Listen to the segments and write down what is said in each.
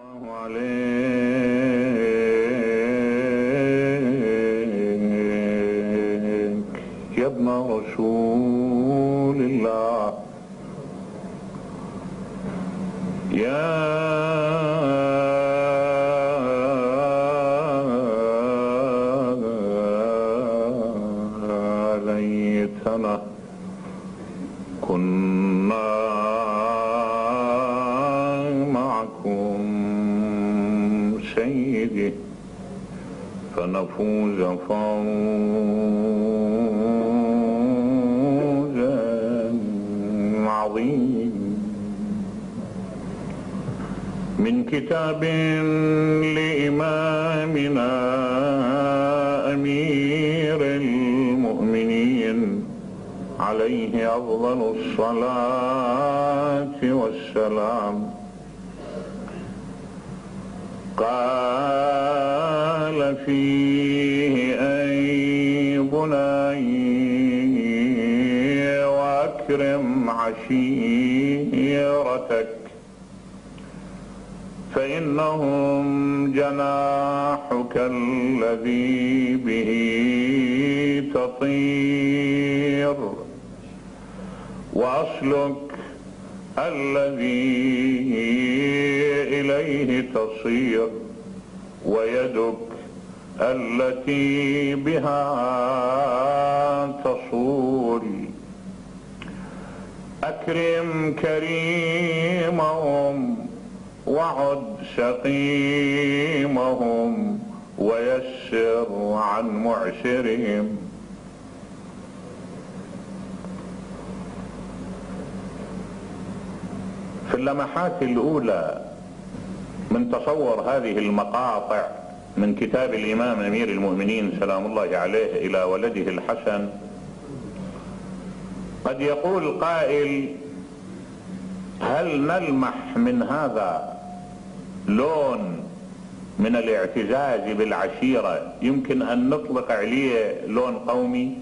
الله عليك يا ابن رسول الله، يا ليتنا كنا معكم سيدي فنفوز فوزا عظيما. من كتاب لإمامنا أمير المؤمنين عليه أفضل الصلاة والسلام، قال فيه: أي بني وأكرم عشيرتك فإنهم جناحك الذي به تطير، وأصلك الذي إليه تصير، ويدك التي بها تصول. أكرم كريمهم وعد سقيمهم ويسر عن معسرهم. في اللمحات الأولى من تصور هذه المقاطع من كتاب الإمام أمير المؤمنين سلام الله عليه إلى ولده الحسن، قد يقول قائل: هل نلمح من هذا لون من الاعتزاز بالعشيرة يمكن أن نطلق عليه لون قومي؟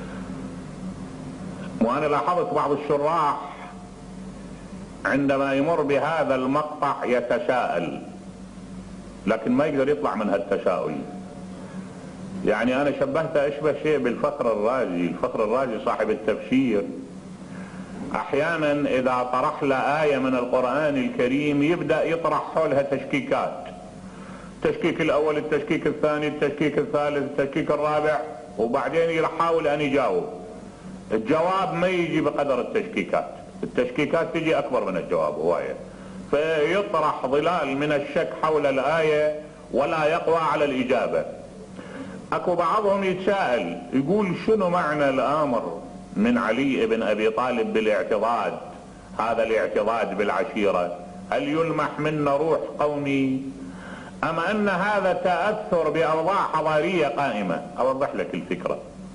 وأنا لاحظت بعض الشراح عندما يمر بهذا المقطع يتساءل، لكن ما يقدر يطلع من هالتساؤل. يعني أنا شبهت أشبه شيء بالفخر الرازي. الفخر الرازي صاحب التفسير أحيانا إذا طرح له آية من القرآن الكريم يبدأ يطرح حولها تشكيكات، التشكيك الأول، التشكيك الثاني، التشكيك الثالث، التشكيك الرابع، وبعدين يحاول أن يجاوب. الجواب ما يجي بقدر التشكيكات، التشكيكات تجي أكبر من الجواب هواية، فيطرح ظلال من الشك حول الآية ولا يقوى على الإجابة. أكو بعضهم يتساءل يقول: شنو معنى الآمر من علي بن أبي طالب بالاعتضاد، هذا الاعتضاد بالعشيرة؟ هل يلمح منا روح قومي أم أن هذا تأثر بأوضاع حضارية قائمة؟ أوضح لك الفكرة.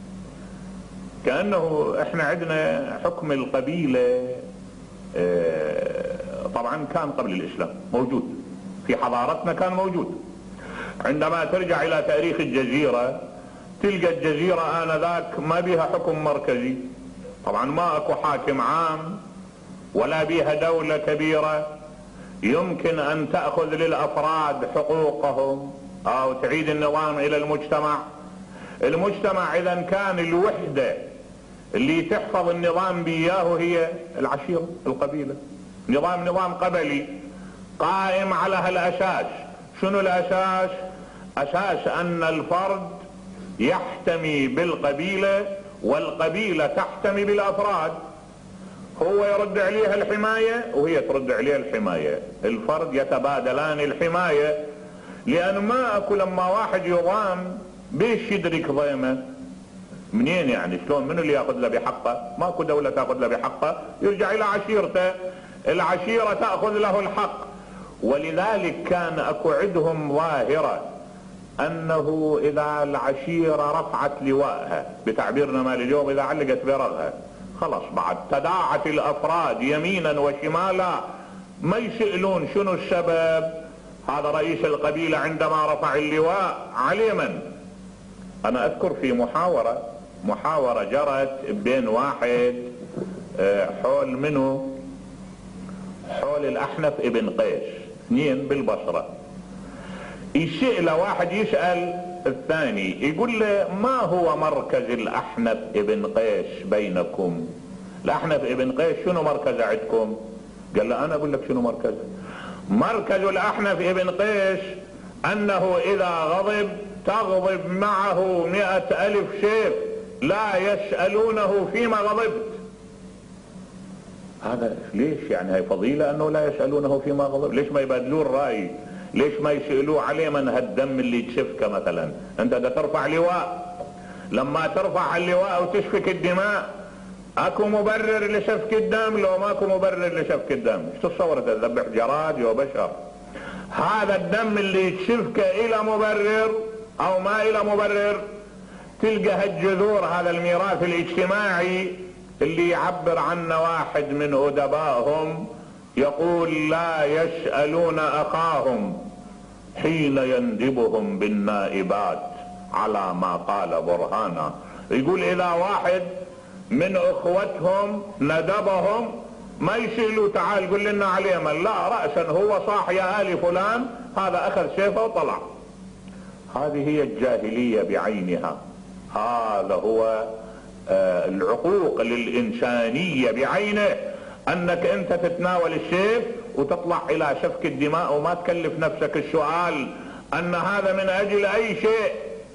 كأنه احنا عندنا حكم القبيلة طبعا كان قبل الإسلام موجود في حضارتنا، كان موجود. عندما ترجع إلى تاريخ الجزيرة تلقى الجزيرة آنذاك ما بيها حكم مركزي، طبعا ما اكو حاكم عام ولا بيها دولة كبيرة يمكن أن تأخذ للأفراد حقوقهم أو تعيد النظام إلى المجتمع. المجتمع إذا كان الوحدة اللي تحفظ النظام بياه هي العشيرة، القبيلة. نظام قبلي قائم على هالأساس. شنو الأساس؟ أساس أن الفرد يحتمي بالقبيلة والقبيلة تحتمي بالأفراد، هو يرد عليها الحماية وهي ترد عليها الحماية، الفرد يتبادلان الحماية. لأن ما أكو لما واحد يضام بيش يدرك ضيمه منين؟ يعني شلون؟ منو اللي ياخذ له بحقه؟ ماكو دولة تاخذ له بحقه، يرجع الى عشيرته، العشيرة تاخذ له الحق. ولذلك كان اكو عندهم ظاهرة انه اذا العشيرة رفعت لواءها، بتعبيرنا مال اليوم اذا علقت برغها، خلاص بعد تداعت الافراد يمينا وشمالا، ما يسألون شنو السبب. هذا رئيس القبيلة عندما رفع اللواء عليه من؟ انا اذكر في محاورة جرت بين واحد حول منه، حول الاحنف ابن قيس، اثنين بالبصرة. الشيء لواحد يسأل الثاني يقول له ما هو مركز الأحنف ابن قيس بينكم؟ الأحنف ابن قيس شنو مركزه عندكم؟ قال له أنا أقول لك شنو مركزه. مركز الأحنف ابن قيس أنه إذا غضب تغضب معه 100,000 سيف لا يسألونه فيما غضبت. هذا ليش يعني هي فضيلة أنه لا يسألونه فيما غضب؟ ليش ما يبادلوه الرأي؟ ليش ما يسألوه عليه من هالدم اللي تسفك مثلا؟ أنت دا ترفع لواء، لما ترفع اللواء وتسفك الدماء اكو مبرر لسفك الدم؟ لو ماكو مبرر لسفك الدم ايش تتصور تذبح جراد يا بشر؟ هذا الدم اللي تسفك الى مبرر او ما الى مبرر تلقى هالجذور، هذا الميراث الاجتماعي اللي يعبر عنه واحد من ادبائهم يقول لا يسألون اخاهم حين يندبهم بالنائبات على ما قال برهانا. يقول اذا واحد من اخوتهم ندبهم ما يسألوا تعال قل لنا عليه من، لا رأسا هو صاح يا آل فلان، هذا اخذ سيفه وطلع. هذه هي الجاهلية بعينها، هذا هو العقوق للإنسانية بعينه، انك انت تتناول السيف وتطلع الى سفك الدماء وما تكلف نفسك السؤال ان هذا من اجل اي شيء.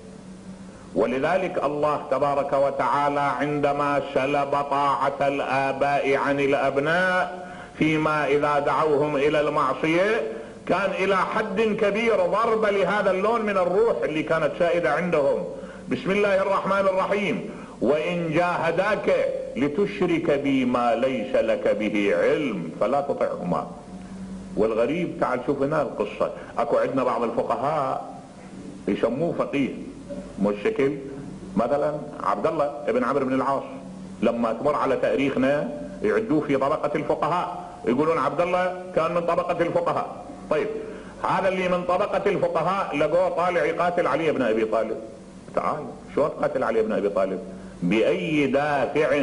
ولذلك الله تبارك وتعالى عندما سلب طاعة الآباء عن الأبناء فيما إذا دعوهم إلى المعصية كان إلى حد كبير ضرب لهذا اللون من الروح اللي كانت سائدة عندهم. بسم الله الرحمن الرحيم: وإن جاهداك لتشرك بي ما ليس لك به علم فلا تطعهما. والغريب تعال شوف هنا القصة، اكو عندنا بعض الفقهاء يسموه فقيه مشكل، مثلا عبد الله ابن عمرو بن العاص لما تمر على تاريخنا يعدوه في طبقة الفقهاء، يقولون عبد الله كان من طبقة الفقهاء. طيب هذا اللي من طبقة الفقهاء لقوه طالع يقاتل علي بن ابي طالب. تعال شو تقاتل علي بن ابي طالب؟ باي دافع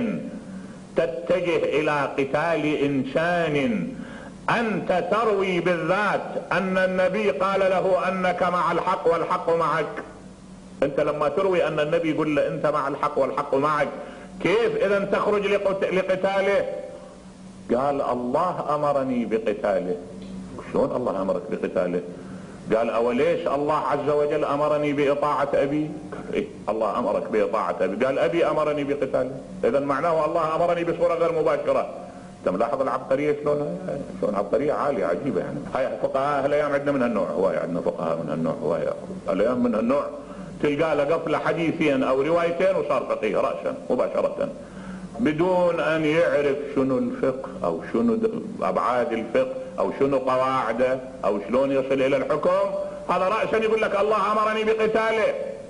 تتجه الى قتال انسان انت تروي بالذات ان النبي قال له انك مع الحق والحق معك؟ انت لما تروي ان النبي يقول له انت مع الحق والحق معك، كيف اذا تخرج لقتاله؟ قال الله امرني بقتاله. شلون الله امرك بقتاله؟ قال اوليش الله عز وجل امرني باطاعة ابي؟ إيه الله امرك باطاعة ابي، قال ابي امرني بقتاله، اذا معناه الله امرني بصورة غير مباشرة. انت ملاحظ العبقرية شلون عبقرية عالية عجيبة يعني. هاي فقهاء هالايام عندنا من هالنوع، هواية عندنا فقهاء من هالنوع، هواية الايام من هالنوع تلقى له قفلة حديثين او روايتين وصار فقيه رأسا مباشرة بدون ان يعرف شنو الفقه او شنو ابعاد الفقه او شنو قواعده او شلون يصل الى الحكم. هذا رأسا يقول لك الله امرني بقتاله.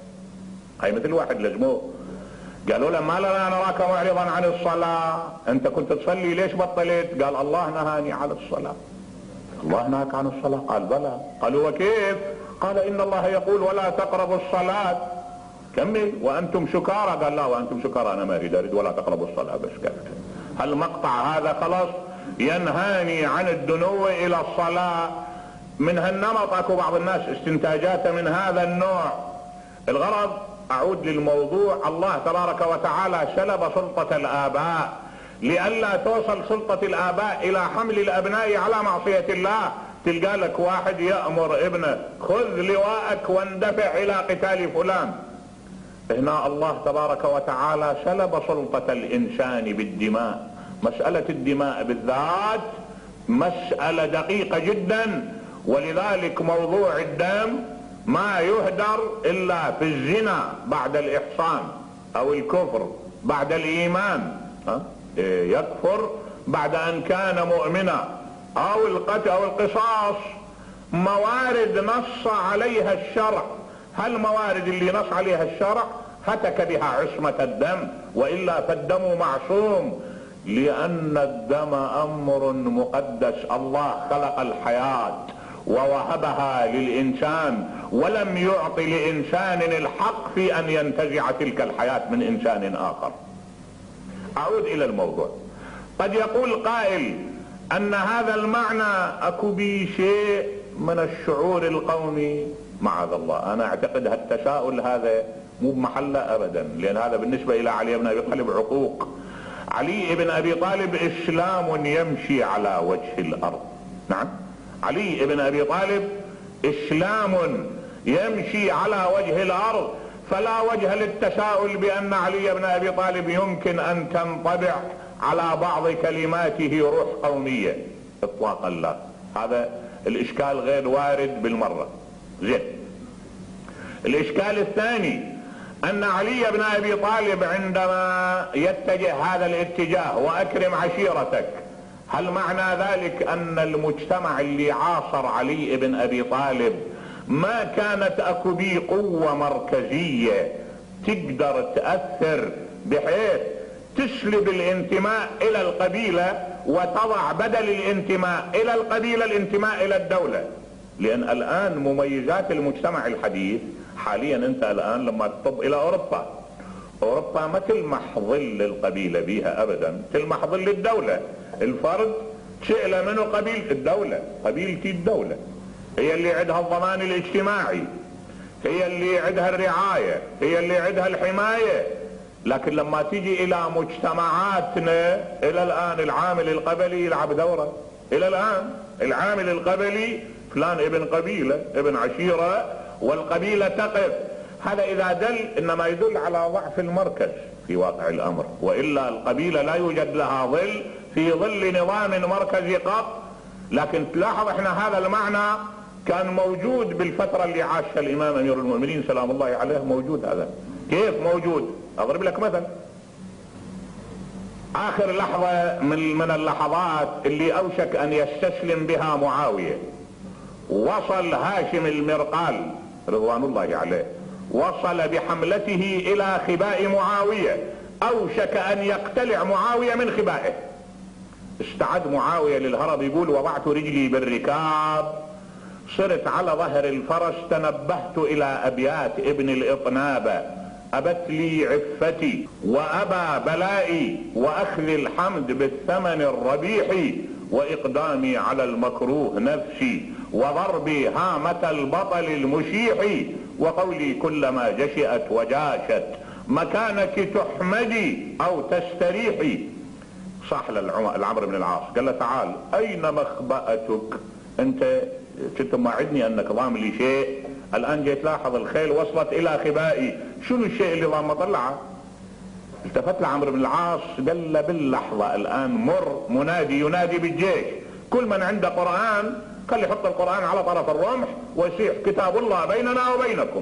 هاي مثل واحد لزموه قالوا له ما لنا نراك معرضا عن الصلاة، انت كنت تصلي ليش بطلت؟ قال الله نهاني عن الصلاة. الله نهاك عن الصلاة؟ قال بلى. قالوا وكيف؟ قال ان الله يقول ولا تقربوا الصلاة. كمل وانتم سكارى. قال لا وانتم سكارى انا ما اريد ولا تقربوا الصلاة بس. قال هالمقطع هذا خلاص ينهاني عن الدنو الى الصلاة. من هالنمط اكو بعض الناس استنتاجاته من هذا النوع. الغرض اعود للموضوع، الله تبارك وتعالى سلب سلطة الاباء لئلا توصل سلطة الاباء الى حمل الابناء على معصية الله. تلقى لك واحد يأمر ابنه خذ لواءك واندفع الى قتال فلان. هنا الله تبارك وتعالى سلب سلطة الانسان بالدماء. مسألة الدماء بالذات مسألة دقيقة جدا، ولذلك موضوع الدم ما يهدر الا في الزنا بعد الاحصان او الكفر بعد الايمان. يكفر بعد ان كان مؤمنا، او القتل او القصاص موارد نص عليها الشرع. هالموارد اللي نص عليها الشرع هتك بها عصمة الدم، والا فالدم معصوم، لان الدم امر مقدس. الله خلق الحياة ووهبها للإنسان ولم يعطي لإنسان الحق في أن ينتزع تلك الحياة من إنسان آخر. أعود إلى الموضوع. قد يقول قائل أن هذا المعنى أكو به شيء من الشعور القومي معاذ الله. انا اعتقد هالتساؤل هذا مو بمحله ابدا، لان هذا بالنسبه الى علي بن ابي طالب عقوق. علي بن ابي طالب اسلام يمشي على وجه الارض. نعم، علي بن ابي طالب اسلام يمشي على وجه الارض، فلا وجه للتساؤل بان علي بن ابي طالب يمكن ان تنطبع على بعض كلماته روح قوميه اطلاقا لا. هذا الاشكال غير وارد بالمره. زين، الاشكال الثاني ان علي بن ابي طالب عندما يتجه هذا الاتجاه واكرم عشيرتك، هل معنى ذلك ان المجتمع اللي عاصر علي بن ابي طالب ما كانت اكو بيه قوة مركزية تقدر تأثر بحيث تسلب الانتماء الى القبيلة وتضع بدل الانتماء الى القبيلة الانتماء الى الدولة؟ لان الان مميزات المجتمع الحديث حاليا، انت الان لما تطب الى اوروبا ما تلمح ظل القبيلة بيها ابدا، تلمح ظل الدولة. الفرد شئلة منه قبيلة الدولة، قبيلتي الدولة هي اللي عندها الضمان الاجتماعي، هي اللي عندها الرعاية، هي اللي عندها الحماية. لكن لما تيجي الى مجتمعاتنا الى الان العامل القبلي يلعب دورة. الى الان العامل القبلي فلان ابن قبيلة ابن عشيرة والقبيلة تقف. هذا اذا دل انما يدل على ضعف المركز في واقع الامر، والا القبيلة لا يوجد لها ظل في ظل نظام مركزي قط. لكن تلاحظ احنا هذا المعنى كان موجود بالفترة اللي عاشها الامام امير المؤمنين سلام الله عليه، موجود. هذا كيف موجود؟ اضرب لك مثل. اخر لحظة من اللحظات اللي اوشك ان يستسلم بها معاوية، وصل هاشم المرقال رضوان الله عليه، وصل بحملته الى خباء معاوية، اوشك ان يقتلع معاوية من خبائه. استعد معاوية للهرب، يقول وضعت رجلي بالركاب، صرت على ظهر الفرس، تنبهت الى ابيات ابن الاطنابة: ابت لي عفتي وابى بلائي واخذ الحمد بالثمن الربيح، واقدامي على المكروه نفسي، وضربي هامة البطل المشيح، وقولي كلما جشئت وجاشت مكانك تحمدي او تستريحي. صح للعمر بن العاص، قال له تعال اين مخبأتك؟ انت كنت موعدني انك ضام لي شيء، الان جيت لاحظ الخيل وصلت الى خبائي، شنو الشيء اللي ضام طلعه؟ التفت لعمرو بن العاص قال له باللحظة الان مر منادي ينادي بالجيش، كل من عنده قرآن خلي يحط القرآن على طرف الرمح ويصيح كتاب الله بيننا وبينكم.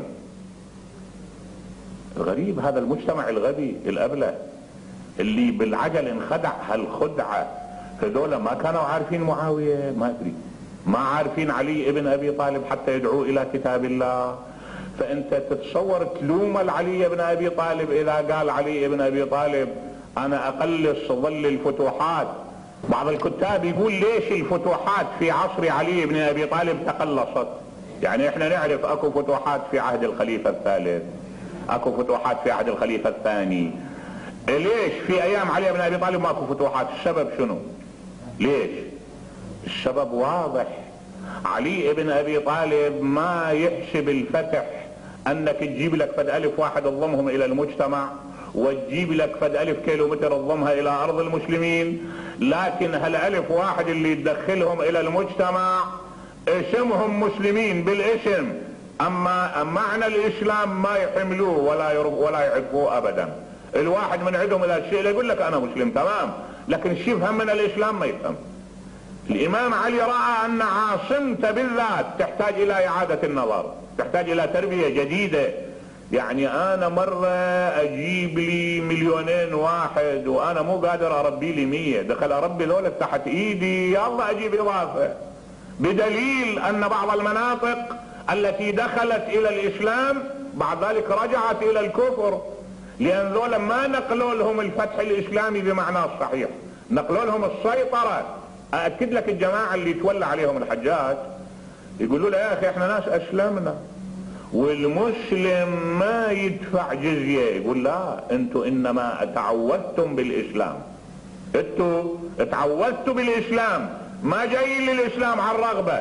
الغريب هذا المجتمع الغبي الابله اللي بالعجل انخدع هالخدعة، هذول ما كانوا عارفين معاوية، ما ادري، ما عارفين علي ابن ابي طالب حتى يدعوا الى كتاب الله. فانت تتصور تلوم علي ابن ابي طالب اذا قال علي ابن ابي طالب انا اقلص ظل الفتوحات. بعض الكتاب يقول ليش الفتوحات في عصر علي بن ابي طالب تقلصت؟ يعني احنا نعرف اكو فتوحات في عهد الخليفة الثالث، اكو فتوحات في عهد الخليفة الثاني، ليش في ايام علي بن ابي طالب ماكو فتوحات؟ السبب شنو؟ ليش؟ السبب واضح، علي بن ابي طالب ما يحسب الفتح انك تجيب لك فد الف واحد تضمهم الى المجتمع وتجيب لك فد الف كيلومتر تضمها الى ارض المسلمين، لكن هالالف واحد اللي تدخلهم الى المجتمع اسمهم مسلمين بالاسم، اما معنى الاسلام ما يحملوه ولا يعرفوه ابدا. الواحد من عندهم الى الشيء يقول لك انا مسلم تمام، لكن الشيء يفهم من الاسلام ما يفهم. الامام علي راى ان عاصمته بالذات تحتاج الى اعادة النظر، تحتاج الى تربية جديدة. يعني انا مرة اجيب لي 2,000,000 واحد وانا مو قادر اربي لي 100، دخل اربي ذولا تحت ايدي يلا اجيب اضافة، بدليل ان بعض المناطق التي دخلت الى الاسلام بعد ذلك رجعت الى الكفر، لان ذولا ما نقلوا لهم الفتح الاسلامي بمعناه الصحيح، نقلوا لهم السيطرة. اكد لك الجماعة اللي تولى عليهم الحجاج يقولوا له يا اخي احنا ناس اسلمنا والمسلم ما يدفع جزية، يقول لا انتوا انما تعودتم بالاسلام، انتوا تعودتوا بالاسلام، ما جايين للاسلام عن رغبة،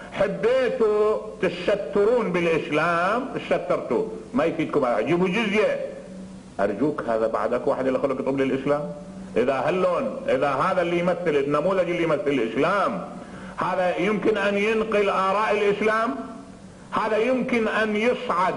حبيتوا تسترون بالاسلام تسترتوا، ما يفيدكم هذا، جيبوا جزية. ارجوك هذا بعدك واحد اللي خلق يطلب للاسلام؟ اذا هذا اللي يمثل النموذج اللي يمثل الاسلام، هذا يمكن ان ينقل اراء الاسلام، هذا يمكن ان يصعد.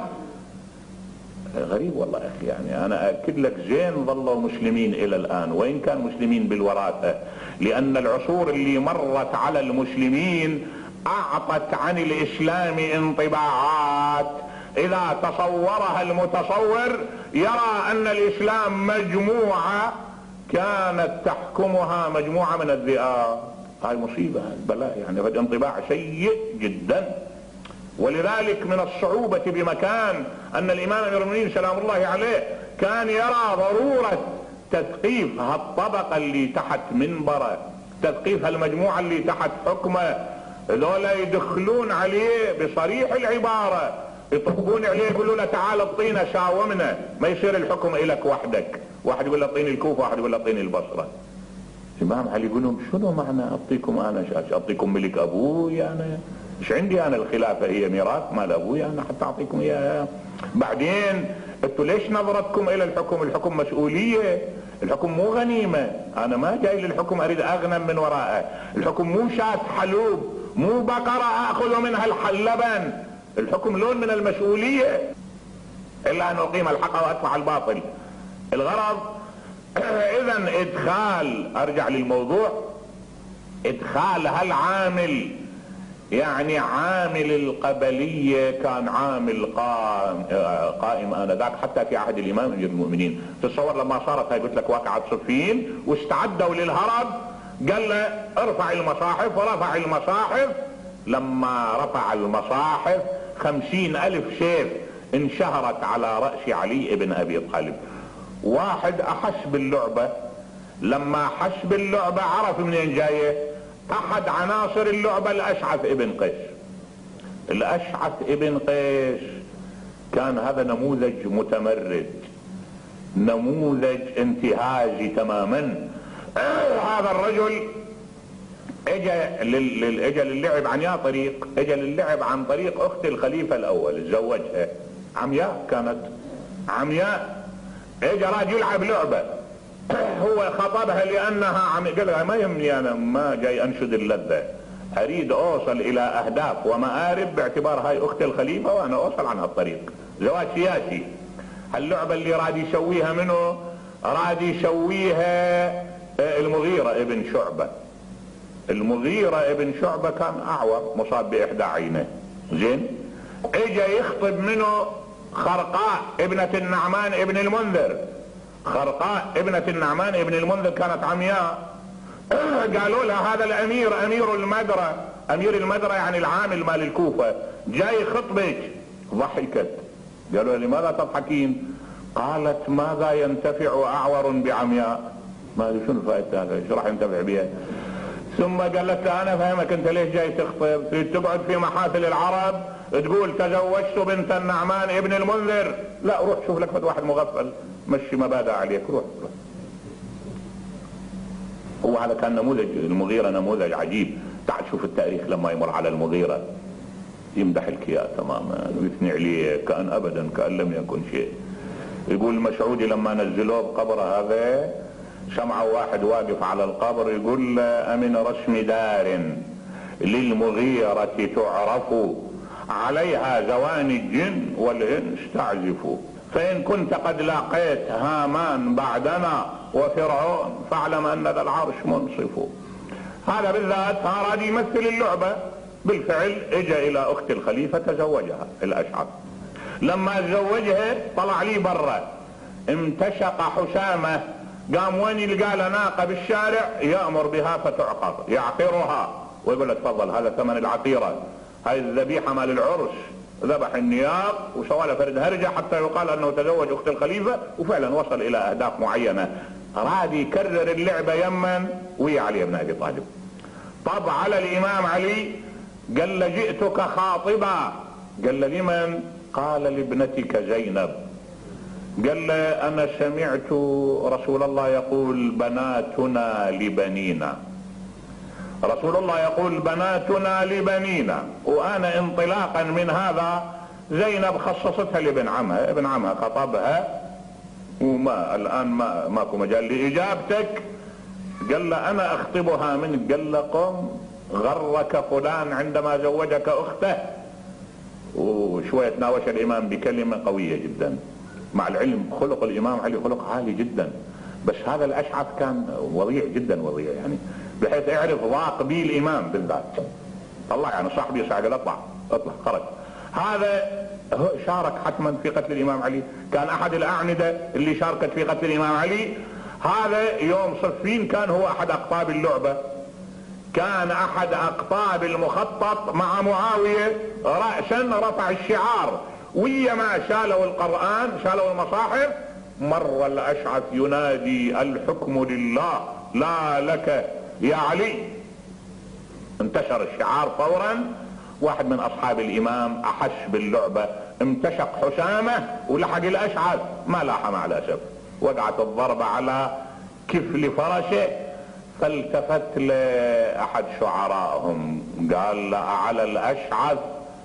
غريب والله يا اخي، يعني انا اكد لك زين ظلوا مسلمين الى الان، وان كان مسلمين بالوراثة، لان العصور اللي مرت على المسلمين اعطت عن الاسلام انطباعات اذا تصورها المتصور يرى ان الاسلام مجموعة كانت تحكمها مجموعة من الذئاب. هاي مصيبة، هاي بلاء، يعني هذا انطباع سيء جدا. ولذلك من الصعوبة بمكان ان الامام امير المؤمنين سلام الله عليه كان يرى ضرورة تثقيف هالطبقة اللي تحت منبره، تثقيف هالمجموعة اللي تحت حكمه، ذولا يدخلون عليه بصريح العبارة، يطبون عليه يقولوا له تعال اعطينا ساومنا، ما يصير الحكم الك وحدك، واحد يقول له اعطيني الكوفة، واحد يقول له اعطيني البصرة. الامام علي يقول لهم شنو معنى اعطيكم انا اعطيكم ملك ابوي انا؟ ايش عندي انا؟ الخلافة هي ميراث مال ابوي انا حتى اعطيكم اياها؟ بعدين انتوا ليش نظرتكم الى الحكم؟ الحكم مسؤولية، الحكم مو غنيمة، انا ما جاي للحكم اريد اغنم من وراءه، الحكم مو شاة حلوب، مو بقرة اخذ منها اللبن، الحكم لون من المسؤولية، الا ان اقيم الحق وادفع الباطل. الغرض اذا ادخال، ارجع للموضوع، ادخال هالعامل، يعني عامل القبلية كان عامل قائم آنذاك حتى في عهد الامام امير المؤمنين. تتصور لما صارت هاي قلت لك واقعة صفين واستعدوا للهرب، قال له ارفع المصاحف، ورفع المصاحف. لما رفع المصاحف 50,000 سيف انشهرت على رأس علي ابن ابي طالب. واحد احس باللعبة، لما حس باللعبة عرف منين جاية. احد عناصر اللعبة الاشعث ابن قيس. الاشعث ابن قيس كان هذا نموذج متمرد، نموذج انتهازي تماما. هذا الرجل اجى للعب عن يا طريق، اجى للعب عن طريق اخت الخليفة الاول، تزوجها، عمياء كانت، عمياء، اجى راد يلعب لعبة، هو خطبها لانها قال لها ما يهمني، انا ما جاي انشد اللذة، اريد اوصل الى اهداف ومآرب باعتبار هاي اخت الخليفة وانا اوصل عن هالطريق، زواج سياسي. اللعبة اللي راد يسويها منه، راد يسويها المغيرة ابن شعبة. المغيرة ابن شعبة كان اعور مصاب باحدى عينه، زين، اجى يخطب منه خرقاء ابنة النعمان ابن المنذر. خرقاء ابنة النعمان ابن المنذر كانت عمياء. قالوا لها هذا الامير، امير المدرة، امير المدرة يعني العامل مال الكوفة، جاي خطبك. ضحكت، قالوا لماذا تضحكين؟ قالت ماذا ينتفع اعور بعمياء؟ ما ادري شنو فائدة هذا، ايش راح ينتفع بها؟ ثم قالت له انا فهمك، انت ليش جاي تخطب؟ تريد تقعد في محافل العرب تقول تزوجت بنت النعمان ابن المنذر؟ لا، روح شوف لك واحد مغفل مشي مبادئ عليك، روح. هو هذا كان نموذج المغيرة، نموذج عجيب. تعال شوف التاريخ لما يمر على المغيرة يمدح الكياء تماما ويثني عليه كأن ابدا كأن لم يكن شيء. يقول المسعودي لما نزلوه بقبر هذا سمعوا واحد واقف على القبر يقول امن رسم دار للمغيرة تعرف عليها زواني الجن والانس تعزف، فان كنت قد لاقيت هامان بعدنا وفرعون فاعلم ان ذا العرش منصف. هذا بالذات اراد يمثل اللعبة. بالفعل اجى الى اخت الخليفة تزوجها الاشعث. لما تزوجها طلع لي برا، امتشق حسامة، قام وين يلقى له ناقة بالشارع يأمر بها فتعقر، يعقرها ويقول له تفضل هذا ثمن العقيرة، هاي الذبيحة مال العرس. ذبح النياق وسوى له فرد هرجة حتى يقال انه تزوج اخت الخليفة، وفعلا وصل الى اهداف معينة. راد يكرر اللعبة يمن ويا علي بن ابي طالب. طب على الامام علي قال له جئتك خاطبا. قال له لمن؟ قال لابنتك زينب. قال له انا سمعت رسول الله يقول بناتنا لبنينا، رسول الله يقول بناتنا لبنينا، وأنا انطلاقا من هذا زينب خصصتها لابن عمها، ابن عمها خطبها وما الآن ماكو مجال لإجابتك. قال له أنا أخطبها منك. قال له قم غرك فلان عندما زوجك أخته. وشوية تناوش الإمام بكلمة قوية جدا، مع العلم خلق الإمام علي خلق عالي جدا، بس هذا الأشعث كان وضيع جدا، وضيع يعني بحيث يعرف ضاق بيه الإمام بالذات. طلع يعني صاحبي ساعة قال اطلع خرج. هذا شارك حتما في قتل الإمام علي، كان أحد الأعمدة اللي شاركت في قتل الإمام علي. هذا يوم صفين كان هو أحد أقطاب اللعبة، كان أحد أقطاب المخطط مع معاوية رأسا رفع الشعار، ويا ما شالوا القرآن شالوا المصاحف مر الأشعث ينادي الحكم لله لا لك يا علي. انتشر الشعار فورا. واحد من أصحاب الإمام أحس باللعبة، امتشق حسامه ولحق الأشعث، ما لاح مع الأسف، وقعت الضربة على كفل فرشه. فالتفت لأحد شعرائهم قال له على الأشعث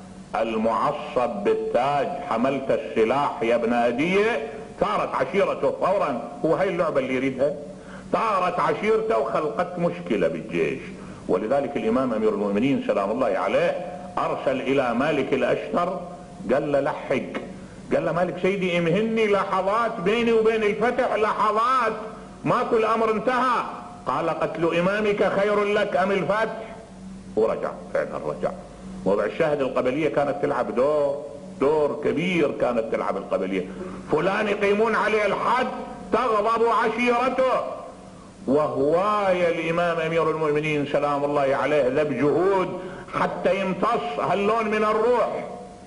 المعصب بالتاج حملت السلاح يا ابن أدية. ثارت عشيرته فورا، هو هاي اللعبة اللي يريدها، ثارت عشيرته وخلقت مشكلة بالجيش. ولذلك الإمام أمير المؤمنين سلام الله عليه أرسل إلى مالك الأشتر قال له لحق. قال له مالك سيدي امهني لحظات بيني وبين الفتح، لحظات ماكو الأمر انتهى. قال قتل إمامك خير لك أم الفتح؟ ورجع فعلا رجع. وضع الشاهد القبلية كانت تلعب دور كبير، كانت تلعب القبلية. فلان يقيمون عليه الحد تغضب عشيرته، وهواية الإمام أمير المؤمنين سلام الله عليه ذب جهود حتى يمتص هاللون من الروح.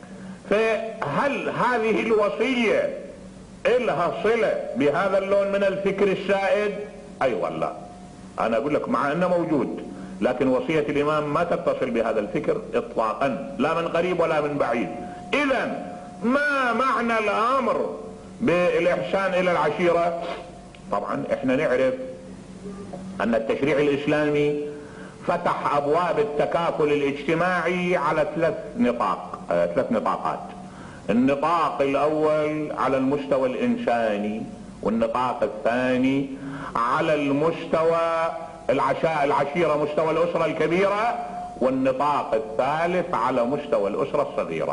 فهل هذه الوصية إلها صلة بهذا اللون من الفكر السائد؟ أيوة لا، أنا أقول لك مع أنه موجود، لكن وصية الإمام ما تتصل بهذا الفكر إطلاقا، لا من قريب ولا من بعيد. إذن ما معنى الأمر بالإحسان إلى العشيرة؟ طبعا احنا نعرف أن التشريع الإسلامي فتح أبواب التكافل الاجتماعي على ثلاث نطاقات. النطاق الأول على المستوى الإنساني، والنطاق الثاني على المستوى العشيرة مستوى الأسرة الكبيرة، والنطاق الثالث على مستوى الأسرة الصغيرة.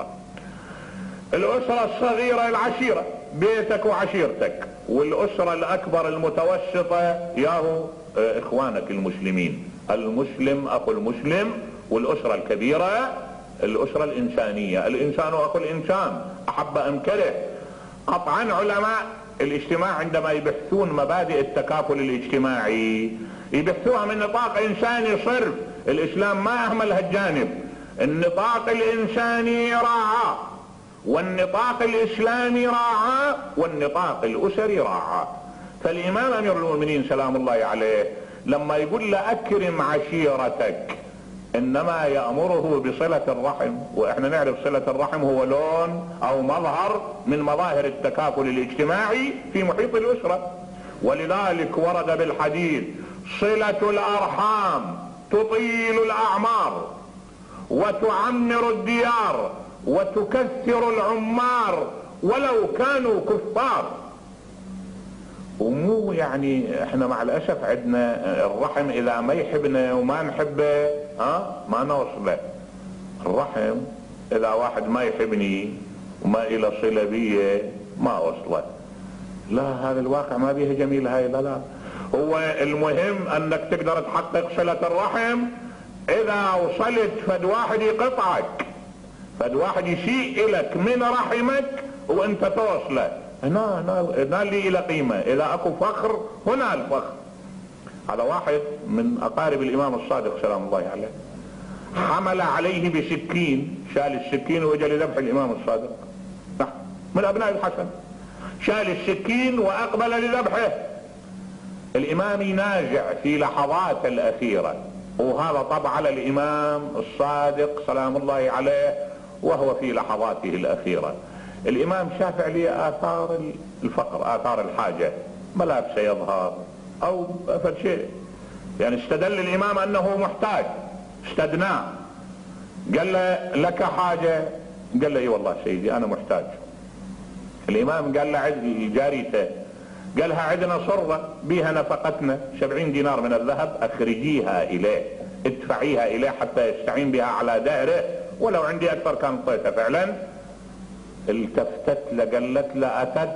الأسرة الصغيرة العشيرة بيتك وعشيرتك، والأسرة الأكبر المتوسطة ياهو إخوانك المسلمين، المسلم أخو المسلم، والأسرة الكبيرة الأسرة الإنسانية، الإنسان أخو الإنسان أحب أم كره. قطعا علماء الاجتماع عندما يبحثون مبادئ التكافل الاجتماعي يبحثوها من نطاق إنساني صرف. الإسلام ما أهمل هالجانب، النطاق الإنساني راعى، والنطاق الإسلامي راعى، والنطاق الأسري راعى. فالإمام أمير المؤمنين سلام الله عليه لما يقول له أكرم عشيرتك إنما يأمره بصلة الرحم، وإحنا نعرف صلة الرحم هو لون أو مظهر من مظاهر التكافل الاجتماعي في محيط الأسرة. ولذلك ورد بالحديث صلة الأرحام تطيل الأعمار وتعمر الديار وتكثر العمار ولو كانوا كفار. ومو يعني احنا مع الاسف عندنا الرحم اذا ما يحبنا وما نحبه ما نوصله. الرحم اذا واحد ما يحبني وما الى صلة بيه ما وصله. لا هذا الواقع ما بيه جميل هاي، لا هو المهم انك تقدر تحقق صلة الرحم. اذا وصلت فد واحد يقطعك، فد واحد يسيء لك من رحمك وانت توصله، هنا اللي له قيمة. اذا اكو فخر هنا الفخر. هذا واحد من اقارب الامام الصادق سلام الله عليه حمل عليه بسكين، شال السكين واجى لذبح الامام الصادق من ابناء الحسن، شال السكين واقبل لذبحه. الامام ينازع في لحظات الاخيرة، وهذا طبع على الامام الصادق سلام الله عليه وهو في لحظاته الاخيرة. الامام شاف عليه اثار الفقر، اثار الحاجة، ملابسه يظهر او فد شيء، يعني استدل الامام انه محتاج، استدناه، قال له لك حاجة؟ قال له اي والله سيدي انا محتاج. الامام قال له عد جاريته، قالها عندنا صرة بيها نفقتنا 70 دينار من الذهب، اخرجيها اليه، ادفعيها اليه حتى يستعين بها على دهره، ولو عندي اكثر كان طيتها. فعلا التفتت له قالت له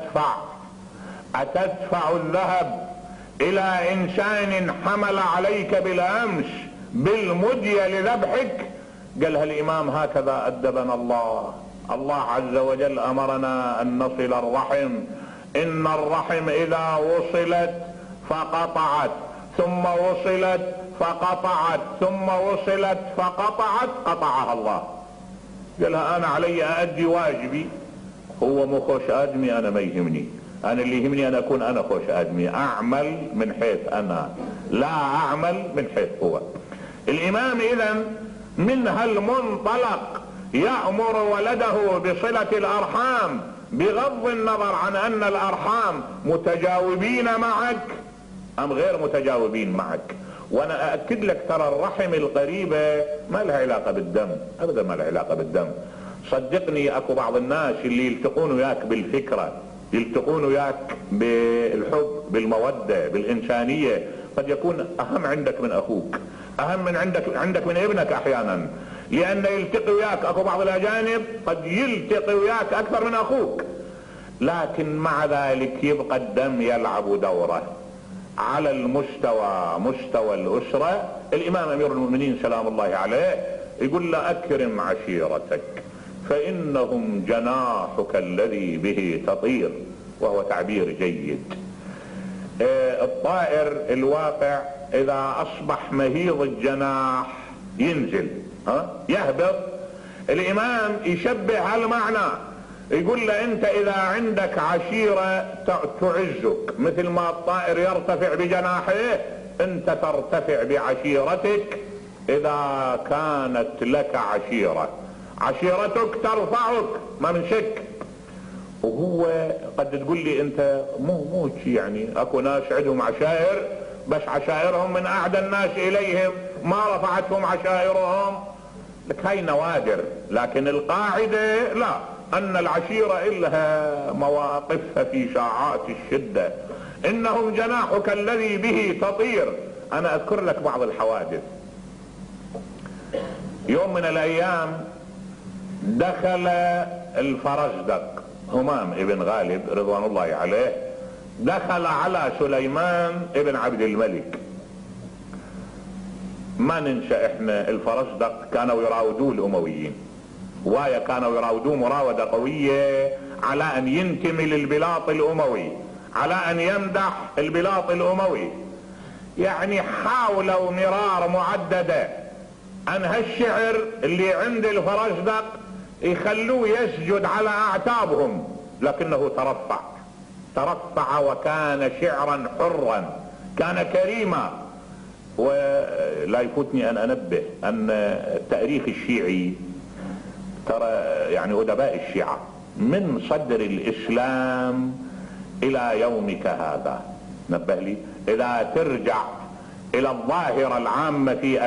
اتدفع الذهب الى انسان حمل عليك بالامس بالمدية لذبحك؟ قالها الامام هكذا ادبنا الله. الله عز وجل امرنا ان نصل الرحم، ان الرحم اذا وصلت فقطعت ثم وصلت فقطعت ثم وصلت فقطعت قطعها الله. قالها انا علي اادي واجبي، هو مو خوش ادمي، انا ما يهمني، انا اللي يهمني ان اكون انا خوش ادمي، اعمل من حيث انا لا اعمل من حيث هو. الامام اذا من هالمنطلق يأمر ولده بصلة الارحام بغض النظر عن ان الارحام متجاوبين معك ام غير متجاوبين معك. وانا اأكد لك ترى الرحم القريبة ما لها علاقة بالدم ابدا، ما لها علاقة بالدم. صدقني اكو بعض الناس اللي يلتقون وياك بالفكرة، يلتقون وياك بالحب بالمودة بالانسانية، قد يكون اهم عندك من اخوك، اهم من عندك من ابنك احيانا، لان يلتقي وياك اكو بعض الاجانب قد يلتقي وياك اكثر من اخوك، لكن مع ذلك يبقى الدم يلعب دوره. على مستوى الاسرة الامام امير المؤمنين سلام الله عليه يقول له اكرم عشيرتك فانهم جناحك الذي به تطير، وهو تعبير جيد. الطائر الواقع اذا اصبح مهيض الجناح ينزل يهبط. الامام يشبه هالمعنى، يقول له انت اذا عندك عشيرة تعزك مثل ما الطائر يرتفع بجناحيه، انت ترتفع بعشيرتك اذا كانت لك عشيرة، عشيرتك ترفعك ما من شك. وهو قد تقول لي انت مو يعني اكو ناس عندهم عشائر بس عشائرهم من اعدى الناس اليهم ما رفعتهم عشائرهم، لك هاي نوادر، لكن القاعدة لا، ان العشيرة إلها مواقفها في ساعات الشدة. انهم جناحك الذي به تطير. انا اذكر لك بعض الحوادث. يوم من الايام دخل الفرزدق همام ابن غالب رضوان الله عليه، دخل على سليمان ابن عبد الملك. ما ننسى احنا الفرزدق كانوا يراودوه الامويين، ويا كانوا يراودوه مراودة قوية على ان ينتمي للبلاط الاموي، على ان يمدح البلاط الاموي. يعني حاولوا مرار معددة ان هالشعر اللي عند الفرزدق يخلوه يسجد على اعتابهم، لكنه ترفع وكان شعرا حرا، كان كريما. ولا يفوتني ان انبه ان التاريخ الشيعي ترى يعني ادباء الشيعة من صدر الاسلام الى يومك هذا، نبه لي، اذا ترجع الى الظاهرة العامة في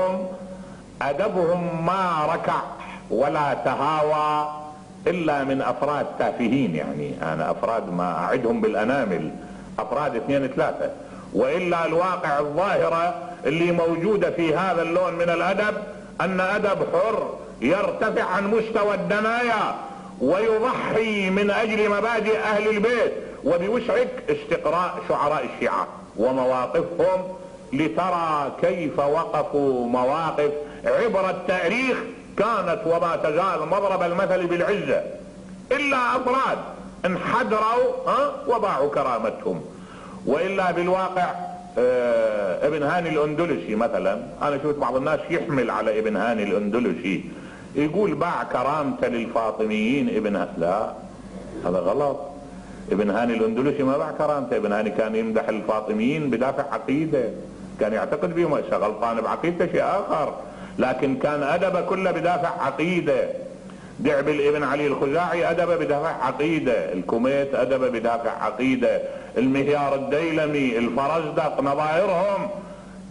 ادبهم ما ركع ولا تهاوى الا من افراد تافهين، يعني انا افراد ما اعدهم بالانامل، افراد 2 3، والا الواقع الظاهرة اللي موجودة في هذا اللون من الادب ان ادب حر يرتفع عن مستوى الدنايا ويضحي من اجل مبادئ اهل البيت. وبوسعك استقراء شعراء الشيعة ومواقفهم لترى كيف وقفوا مواقف عبر التاريخ كانت وما تزال مضرب المثل بالعزة، الا افراد انحدروا وباعوا كرامتهم. والا بالواقع ابن هاني الاندلسي مثلا، انا شفت بعض الناس يحمل على ابن هاني الاندلسي يقول باع كرامته للفاطميين. لا، هذا غلط. ابن هاني الاندلسي ما باع كرامته، ابن هاني كان يمدح الفاطميين بدافع عقيدة، كان يعتقد بهم، غلطان بعقيدته شيء اخر، لكن كان ادبه كله بدافع عقيدة. دعبل ابن علي الخزاعي ادبه بدافع عقيدة، الكوميت ادبه بدافع عقيدة، المهيار الديلمي، الفرزدق، نظائرهم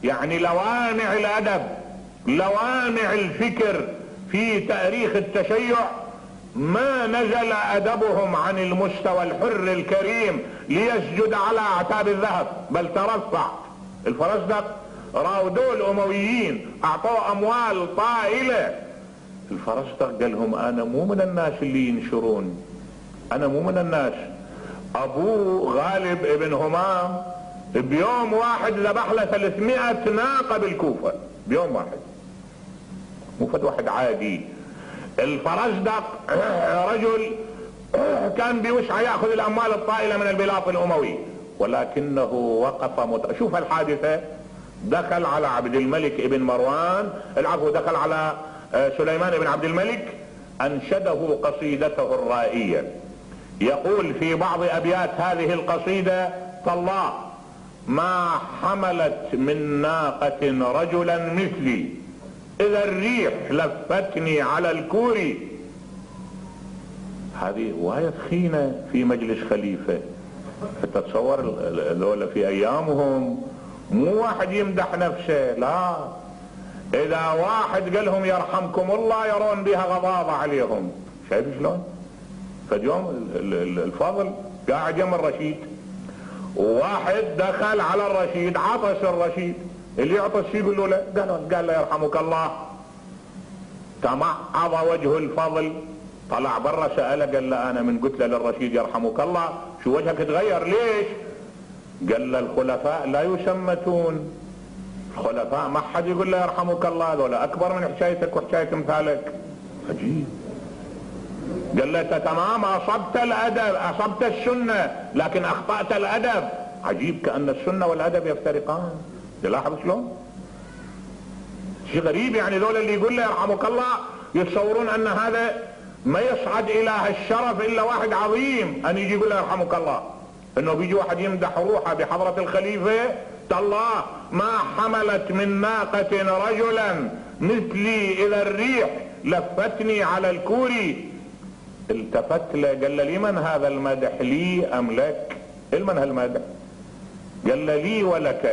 يعني لوامع الادب، لوامع الفكر في تاريخ التشيع ما نزل ادبهم عن المستوى الحر الكريم ليسجد على اعتاب الذهب، بل ترفع. الفرزدق راودوا الامويين، اعطوه اموال طائلة. الفرزدق قال لهم انا مو من الناس اللي ينشرون، انا مو من الناس. ابوه غالب ابن همام بيوم واحد ذبح له 300 ناقة بالكوفة، بيوم واحد، مو فد واحد عادي. الفرزدق رجل كان بوسعه ياخذ الاموال الطائله من البلاط الاموي، ولكنه وقف شوف الحادثه. دخل على عبد الملك ابن مروان، العفو، دخل على سليمان بن عبد الملك، انشده قصيدته الرائيه. يقول في بعض ابيات هذه القصيده: تالله ما حملت من ناقه رجلا مثلي، اذا الريح لفتني على الكوري. هذه رواية ثخينة في مجلس خليفة. تتصور ذولا في ايامهم مو واحد يمدح نفسه، لا، اذا واحد قال لهم يرحمكم الله يرون بها غضاضة عليهم. شايف شلون؟ فاليوم الفضل قاعد يم الرشيد، وواحد دخل على الرشيد عطس الرشيد، اللي يعطس فيه يقول له قال له يرحمك الله. تمعض وجه الفضل، طلع برا سأله، قال له انا من قلت له للرشيد يرحمك الله شو وجهك تغير ليش؟ قال له الخلفاء لا يشمتون، الخلفاء ما حد يقول له يرحمك الله، هذول اكبر من حكايتك وحكاية امثالك. عجيب. قال له تمام اصبت الادب، اصبت السنة لكن اخطأت الادب. عجيب، كأن السنة والادب يفترقان. تلاحظ شلون؟ شيء غريب. يعني ذول اللي يقول له يرحمك الله يتصورون ان هذا ما يصعد الى هالشرف الا واحد عظيم ان يجي يقول له يرحمك الله، انه بيجي واحد يمدح روحه بحضرة الخليفة. تالله ما حملت من ناقة رجلا مثلي اذا الريح لفتني على الكوري. التفت له قال له لمن هذا المدح، لي ام لك؟ لمن هالمدح؟ قال له لي ولك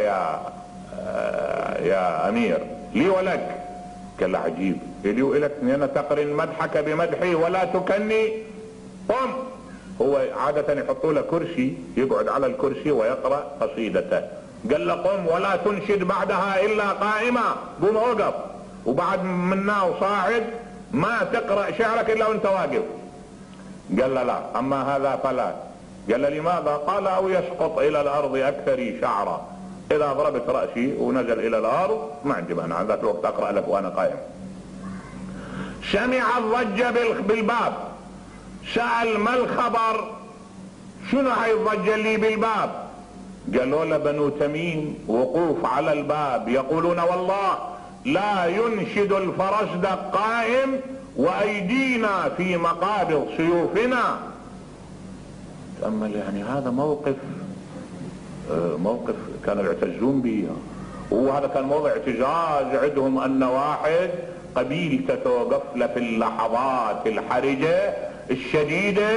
يا امير، لي ولك. قال له عجيب، لي ولك، انا تقرن مدحك بمدحي ولا تكني. قم. هو عادة يحطوا له كرسي يقعد على الكرسي ويقرأ قصيدته. قال له قم ولا تنشد بعدها الا قائمة، قم اوقف، وبعد منا وصاعد ما تقرأ شعرك الا وانت واقف. قال له لا، اما هذا فلا. قال له لماذا؟ قال او يسقط الى الارض اكثري شعرا، اذا ضربت رأسي ونزل الى الارض ما عندي مانع، عن ذاك الوقت اقرأ لك وانا قائم. سمع الضجة بالباب، سأل ما الخبر، شنو هاي الضجة اللي بالباب؟ قالوا له بنو تميم وقوف على الباب يقولون والله لا ينشد الفرزدق قائم وايدينا في مقابض سيوفنا. تأمل، يعني هذا موقف كانوا يعتزون به، وهذا كان موضع اعتزاز عندهم، ان واحد قبيلته توقف له في اللحظات الحرجة الشديدة،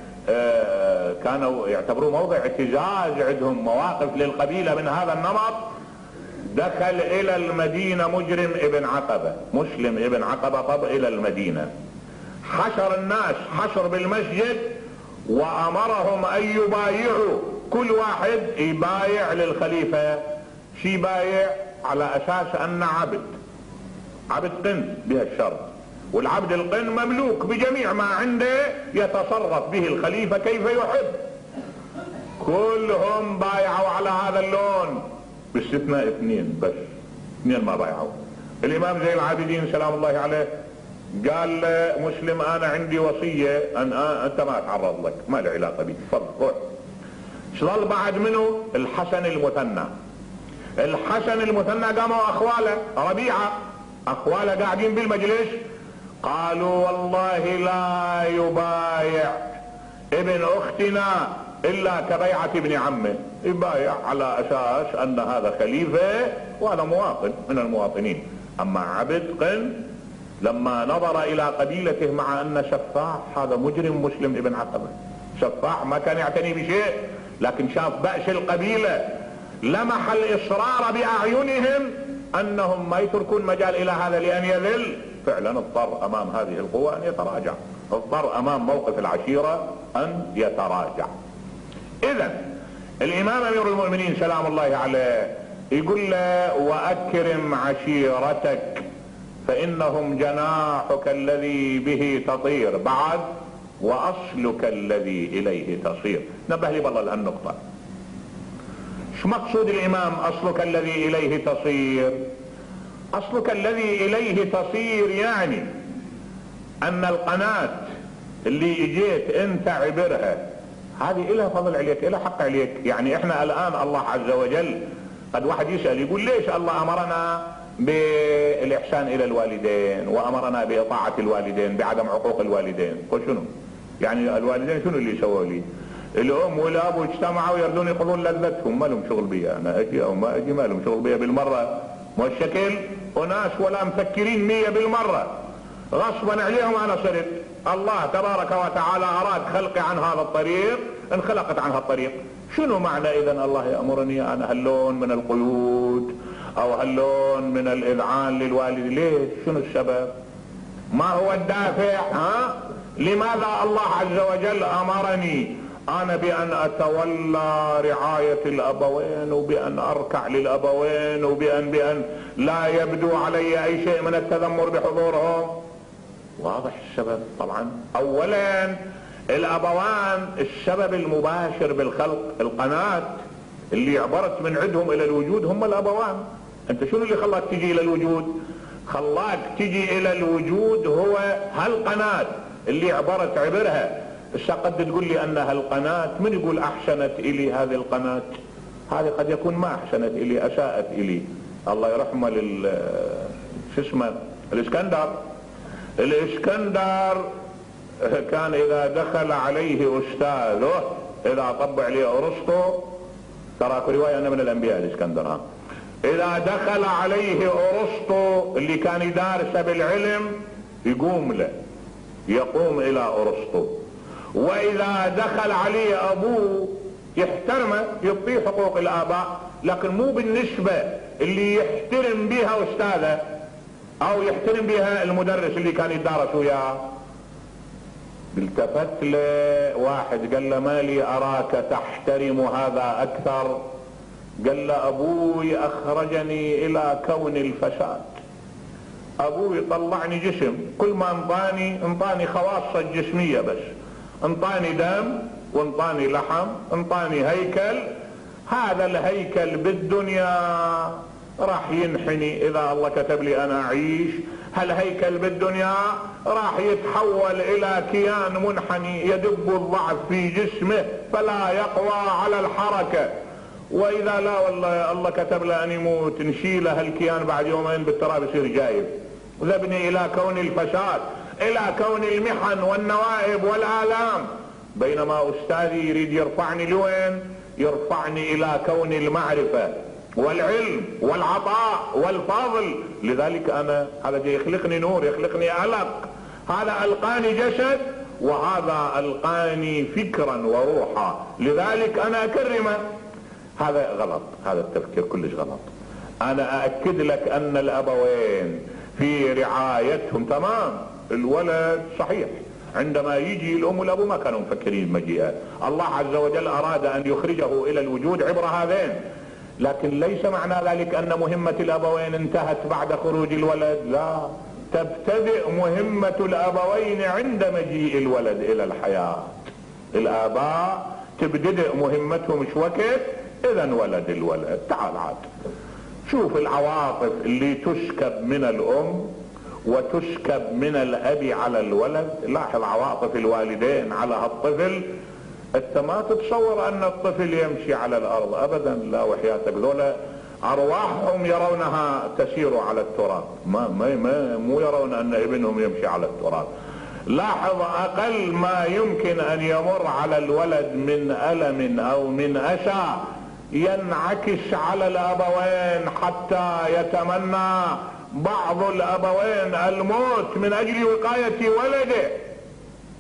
كانوا يعتبروه موضع اعتزاز عندهم، مواقف للقبيلة من هذا النمط. دخل الى المدينة مجرم ابن عقبة، مسلم ابن عقبة، طب الى المدينة، حشر الناس حشر بالمسجد وامرهم ان يبايعوا، كل واحد يبايع للخليفة. شي بايع على اساس ان عبد قن بها الشرط، والعبد القن مملوك بجميع ما عنده يتصرف به الخليفة كيف يحب. كلهم بايعوا على هذا اللون باستثناء اثنين بس، اثنين ما بايعوا. الامام زين العابدين سلام الله عليه قال مسلم انا عندي وصية ان انت ما اتعرض لك، ما له علاقة بي، تفضل روح. ظل بعد منه الحسن المثنى. الحسن المثنى قاموا اخواله ربيعة، اخواله قاعدين بالمجلس، قالوا والله لا يبايع ابن اختنا الا كبيعة ابن عمه، يبايع على اساس ان هذا خليفة وهذا مواطن من المواطنين. اما عبد قن لما نظر الى قبيلته، مع ان سفاح هذا مجرم مسلم ابن عقبة، سفاح ما كان يعتني بشيء، لكن شاف بأس القبيلة، لمح الإصرار بأعينهم أنهم ما يتركون مجال إلى هذا لأن يذل، فعلا اضطر أمام هذه القوة أن يتراجع، اضطر أمام موقف العشيرة أن يتراجع. إذا الإمام أمير المؤمنين سلام الله عليه يقول له وأكرم عشيرتك فإنهم جناحك الذي به تطير، بعد وأصلك الذي إليه تصير. نبه لي بالله لهالنقطة، شو مقصود الإمام أصلك الذي إليه تصير؟ أصلك الذي إليه تصير يعني أن القناة اللي اجيت أنت عبرها هذه إلها فضل عليك، إلها حق عليك. يعني إحنا الآن الله عز وجل قد واحد يسأل يقول ليش الله أمرنا بالإحسان إلى الوالدين وأمرنا بإطاعة الوالدين بعدم عقوق الوالدين؟ قل شنو؟ يعني الوالدين شنو اللي سووا لي؟ الأم والأب اجتمعوا يردون يقضون لذتهم، ما لهم شغل بيا، أنا أجي أو ما أجي ما لهم شغل بيا بالمرة. والشكل أناس ولا مفكرين 100 بالمرة، غصبا عليهم أنا صرت. الله تبارك وتعالى أراد خلقي عن هذا الطريق، انخلقت عن هذا الطريق. شنو معنى إذن الله يأمرني أنا هاللون من القيود أو هاللون من الإذعان للوالد؟ ليش؟ شنو السبب؟ ما هو الدافع؟ لماذا الله عز وجل أمرني أنا بأن أتولى رعاية الأبوين وبأن أركع للأبوين وبأن لا يبدو علي أي شيء من التذمر بحضورهم؟ واضح السبب طبعا. أولا الأبوان السبب المباشر بالخلق، القناة اللي عبرت من عندهم إلى الوجود هم الأبوان. أنت شنو اللي خلاك تجي إلى الوجود؟ خلاك تجي إلى الوجود هو هالقناة اللي عبرت عبرها. قد تقول لي أن هالقناة من يقول أحسنت إلي هذه القناة؟ هذه قد يكون ما أحسنت إلي، أساءت إلي. الله يرحمه شو اسمه الإسكندر كان إذا دخل عليه أستاذه إذا طبع عليه أرسطو، تراك رواية أنه من الأنبياء الإسكندر، إذا دخل عليه أرسطو اللي كان يدارس بالعلم يقوم إلى أرسطو، وإذا دخل عليه أبوه يحترمه، يعطيه حقوق الآباء، لكن مو بالنسبة اللي يحترم بها أستاذه أو يحترم بها المدرس اللي كان يدارس وياه. التفت له واحد قال له ما لي أراك تحترم هذا أكثر؟ قال له أبوي أخرجني إلى كون الفساد، أبوي طلعني جسم، كل ما انطاني خواص الجسمية بس، انطاني دم وانطاني لحم، انطاني هيكل، هذا الهيكل بالدنيا راح ينحني إذا الله كتب لي أنا أعيش. هالهيكل بالدنيا راح يتحول إلى كيان منحني يدب الضعف في جسمه فلا يقوى على الحركة، وإذا لا والله الله كتب له أن يموت نشيله هالكيان بعد يومين بالتراب يصير جايب. ذبني إلى كون الفساد، إلى كون المحن والنوائب والآلام، بينما أستاذي يريد يرفعني لوين؟ يرفعني إلى كون المعرفة والعلم والعطاء والفضل. لذلك أنا هذا جاي يخلقني نور، يخلقني علق، هذا ألقاني جسد وهذا ألقاني فكرا وروحا، لذلك أنا أكرمه. هذا غلط، هذا التفكير كلش غلط. أنا أأكد لك أن الأبوين في رعايتهم تمام. الولد صحيح عندما يجي الأم والأبو ما كانوا مفكرين مجيئه، الله عز وجل أراد أن يخرجه إلى الوجود عبر هذين، لكن ليس معنى ذلك أن مهمة الأبوين انتهت بعد خروج الولد، لا، تبتدئ مهمة الأبوين عند مجيء الولد إلى الحياة. الآباء تبتدئ مهمتهم شو وقت؟ إذا ولد الولد. تعال عاد شوف العواطف اللي تسكب من الأم وتسكب من الأب على الولد. لاحظ عواطف الوالدين على هالطفل، انت ما تتصور ان الطفل يمشي على الارض ابدا، لا وحياتك، ذولا ارواحهم يرونها تسير على التراب، مو يرون ان ابنهم يمشي على التراب. لاحظ اقل ما يمكن ان يمر على الولد من الم او من اسى ينعكس على الابوين حتى يتمنى بعض الابوين الموت من اجل وقاية ولده.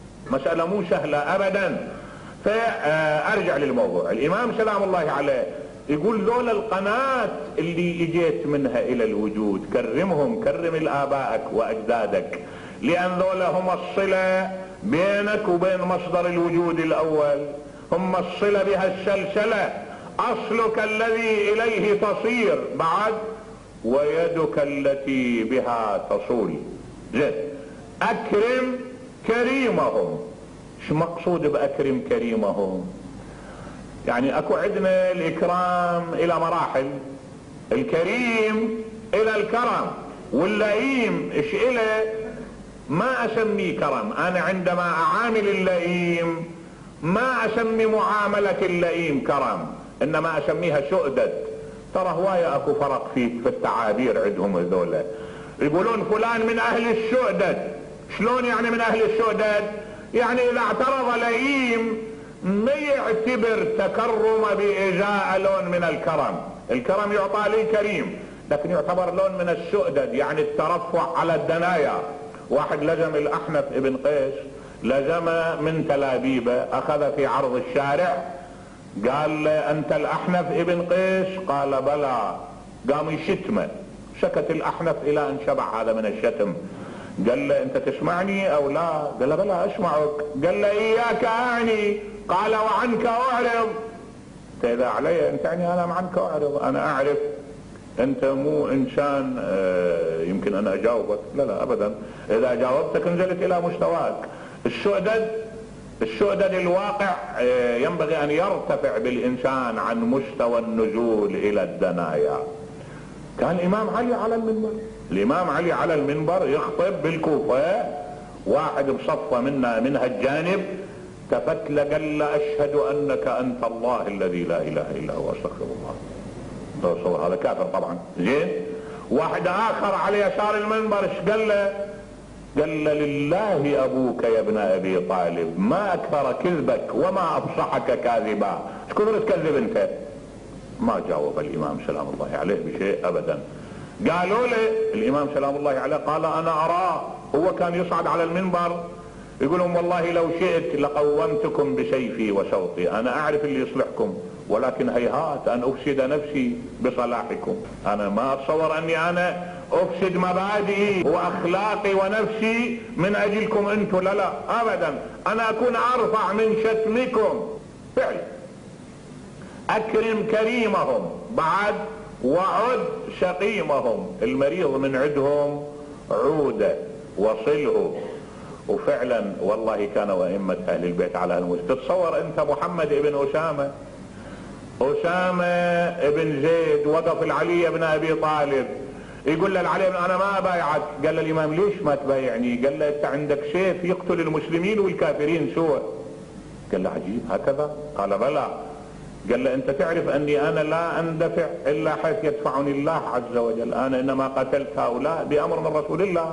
مسألة مو سهلة ابدا. فارجع للموضوع. الامام سلام الله عليه يقول لولا القناة اللي اجيت منها الى الوجود، كرمهم، كرم الابائك واجدادك، لان ذولا هم الصلة بينك وبين مصدر الوجود الاول، هم الصلة بها السلسلة، اصلك الذي اليه تصير بعد، ويدك التي بها تصول. زين، اكرم كريمهم. شو مقصود باكرم كريمهم؟ يعني اكو عندنا الاكرام الى مراحل، الكريم الى الكرم، واللئيم ايش الى؟ ما اسميه كرم، انا عندما اعامل اللئيم ما اسمي معاملة اللئيم كرم، انما اسميها سؤدد. ترى هواية اكو فرق في التعابير عندهم هذولا، يقولون فلان من اهل السؤدد. شلون يعني من اهل السؤدد؟ يعني اذا اعترض لئيم ما يعتبر تكرم بإجاء لون من الكرم، الكرم يعطى للكريم، لكن يعتبر لون من السؤدد، يعني الترفع على الدنايا. واحد لزم الأحنف ابن قيس، لزم من تلابيبه، أخذ في عرض الشارع، قال له أنت الأحنف ابن قيس؟ قال بلى. قام يشتمه، سكت الأحنف إلى أن شبع هذا من الشتم. قال له أنت تسمعني أو لا؟ قال له بلى أسمعك. قال له إياك أعني. قال وعنك أعرض. إذا علي أنت يعني أنا عنك أعرض، أنا أعرف أنت مو إنسان يمكن أنا أجاوبك. لا لا أبدا، إذا جاوبتك نزلت إلى مستواك. السؤدد الواقع ينبغي أن يرتفع بالإنسان عن مستوى النزول إلى الدنايا. كان الإمام علي على المنبر، الإمام علي على المنبر يخطب بالكوفة، واحد بصفة منها الجانب تفت له قال له أشهد أنك أنت الله الذي لا إله إلا هو أستغفر الله. هذا كافر طبعا. زين، واحد آخر على يسار المنبر ايش قال له؟ قال له لله أبوك يا ابن أبي طالب ما أكثر كذبك وما أفصحك كاذبا. ايش كثر تكذب أنت؟ ما جاوب الإمام سلام الله عليه بشيء أبدا. قالوا له الإمام سلام الله عليه قال أنا أراه، هو كان يصعد على المنبر يقولون والله لو شئت لقومتكم بسيفي وصوتي، أنا أعرف اللي يصلحكم، ولكن هيهات أن أفسد نفسي بصلاحكم. أنا ما أتصور أني أنا أفسد مبادئي وأخلاقي ونفسي من أجلكم أنتم، لا لا أبدا، أنا أكون أرفع من شتمكم. فعلا أكرم كريمهم، بعد وعد سقيمهم، المريض من عندهم عوده وصله. وفعلا والله كانوا أئمة أهل البيت على المستوى. تتصور أنت محمد ابن أسامة ابن زيد وقف العلي بن أبي طالب يقول له العلي أنا ما أبايعك. قال له الإمام ليش ما تبايعني؟ قال له أنت عندك سيف يقتل المسلمين والكافرين سوا. قال له عجيب هكذا؟ قال بلى. قال له أنت تعرف أني أنا لا أندفع إلا حيث يدفعني الله عز وجل، أنا إنما قتلت هؤلاء بأمر من رسول الله،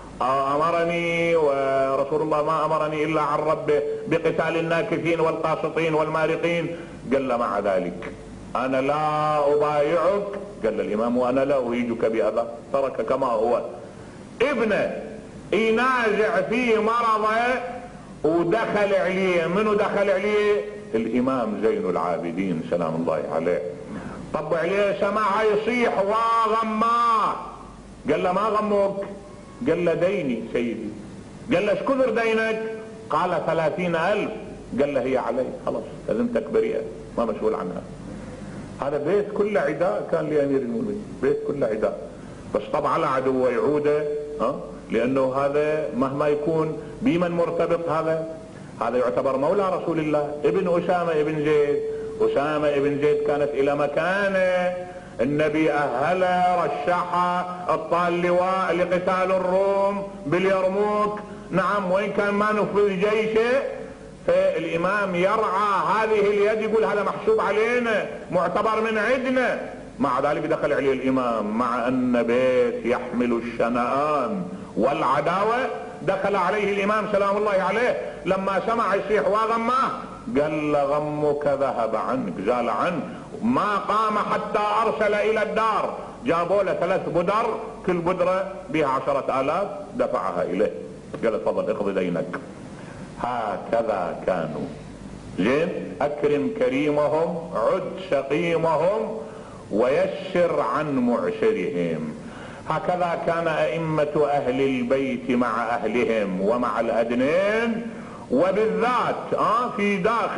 أمرني ورسول الله ما أمرني إلا عن ربه بقتال الناكثين والقاسطين والمارقين. قال له مع ذلك أنا لا أبايعك. قال الإمام وأنا لا أهيجك بهذا، ترك كما هو. ابنه ينازع في مرضه ودخل عليه. منو دخل عليه؟ الإمام زين العابدين سلام الله عليه. طب عليه سمعها يصيح وغماه. قال له ما غموك؟ قال له ديني سيدي. قال له ايش كثر دينك؟ قال 30,000. قال له هي علي، خلاص لازمتك بريئة ما مسؤول عنها. هذا بيت كله عداء كان لأمير المؤمنين، بيت كله عداء، بس طبعا على عدو يعوده، لأنه هذا مهما يكون بمن مرتبط هذا يعتبر مولى رسول الله. ابن أسامة ابن زيد، أسامة ابن زيد كانت إلى مكانه، النبي أهله رشحه الطال لواء لقتال الروم باليرموك. نعم، وإن كان ما نفذ جيشه، فالإمام يرعى هذه اليد، يقول هذا محسوب علينا معتبر من عندنا. مع ذلك دخل عليه الإمام مع أن بيت يحمل الشنآن والعداوة. دخل عليه الإمام سلام الله عليه لما سمع يصيح وغماه، قال له غمك ذهب عنك، زال عنه. ما قام حتى أرسل إلى الدار، جابوا له 3 بدر، كل بدرة بها 10,000، دفعها إليه، قال تفضل اقضي دينك. هكذا كانوا. زين، اكرم كريمهم، عد سقيمهم، ويسر عن معسرهم. هكذا كان ائمة اهل البيت مع اهلهم ومع الادنين، وبالذات في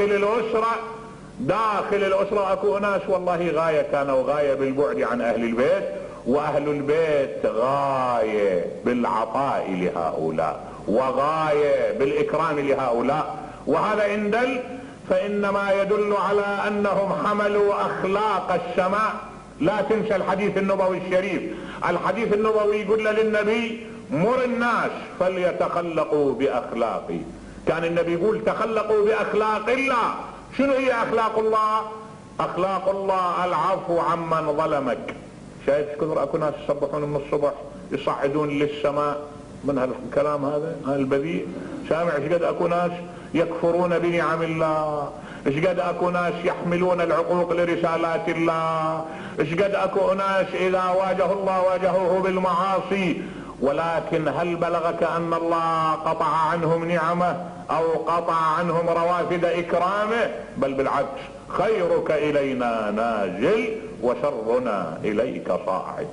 داخل الاسرة اكو ناس والله غاية كانوا غاية بالبعد عن اهل البيت، واهل البيت غاية بالعطاء لهؤلاء وغاية بالاكرام لهؤلاء. وهذا ان دل فانما يدل على انهم حملوا اخلاق السماء. لا تنسى الحديث النبوي الشريف، الحديث النبوي يقول للنبي مر الناس فليتخلقوا باخلاقي. كان النبي يقول تخلقوا باخلاق الله. شنو هي اخلاق الله؟ اخلاق الله العفو عمن ظلمك. شايف كثر اكو ناس يصبحون من الصبح يصعدون للسماء من هالكلام هذا البذيء. سامع ايش قد اكو ناس يكفرون بنعم الله، ايش قد اكو ناس يحملون العقوق لرسالات الله، ايش قد اكو ناس اذا واجهوا الله واجهوه بالمعاصي. ولكن هل بلغك ان الله قطع عنهم نعمه او قطع عنهم روافد اكرامه؟ بل بالعكس، خيرك الينا نازل وشرنا اليك صاعد.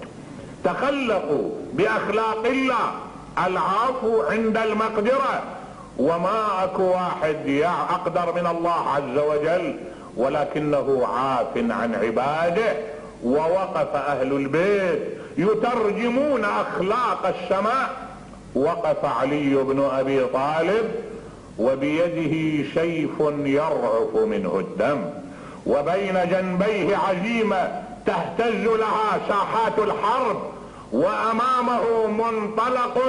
تخلقوا باخلاق الله، العفو عند المقدرة. وما اكو واحد اقدر من الله عز وجل، ولكنه عاف عن عباده. ووقف اهل البيت يترجمون اخلاق السماء. وقف علي بن ابي طالب وبيده سيف يرعف منه الدم، وبين جنبيه عزيمة تهتز لها ساحات الحرب، وامامه منطلق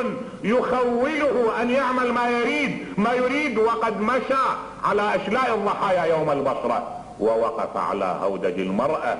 يخوله ان يعمل ما يريد وقد مشى على اشلاء الضحايا يوم البصرة، ووقف على هودج المرأة.